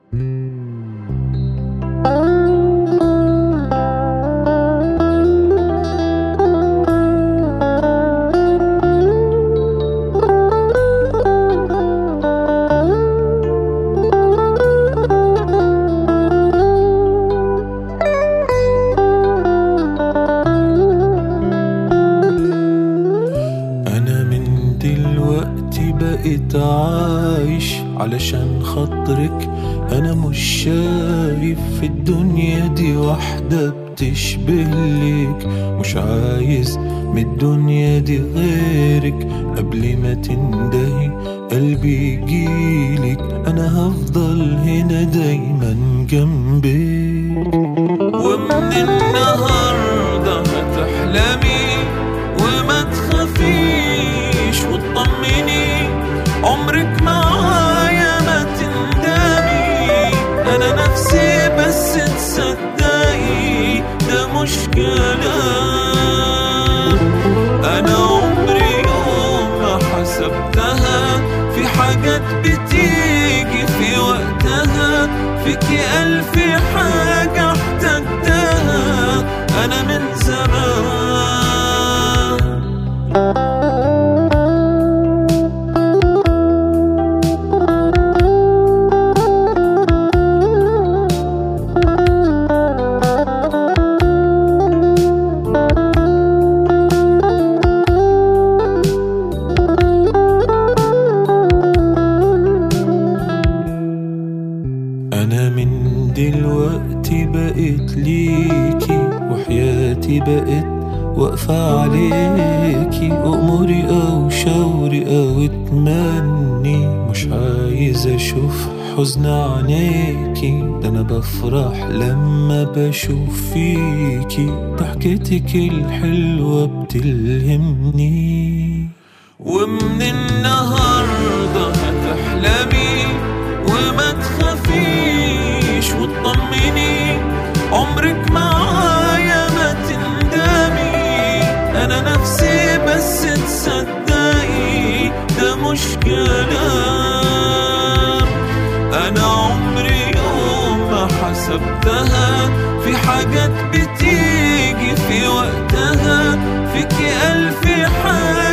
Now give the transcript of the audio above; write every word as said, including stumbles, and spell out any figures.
بقيت عايش علشان خاطرك، انا مش شايف في الدنيا دي واحدة بتشبه لك، مش عايز من الدنيا دي غيرك، قبل ما تندهي قلبي يجيلك، انا هفضل هنا دايما جنبك. ومن النهاردة هتحلمي وما تخافيش وتطمني، عمرك معايا ما تندمي، انا نفسي بس تصدقي ده مش كلام. انا عمري يوم ما حسبتها، في حاجات بتيجي في وقتها، فيكي ألف حاجة احتجتها انا من زمان. أنا من دلوقتي بقيت ليكي، وحياتي بقيت واقفة عليكي، أموري أو شاوري أو اتمني، مش عايز أشوف حزن عينيكي، ده أنا بفرح لما بشوف فيكي، ضحكتك الحلوة بتلهمني. ومن النهاردة هتحلمي وما تخافيش وتطمني، عمرك معايا ما تندمي، انا نفسي بس تصدقي ده مش كلام. انا عمري يوم ما حسبتها، في حاجات بتيجي في وقتها، فيكي ألف حاجة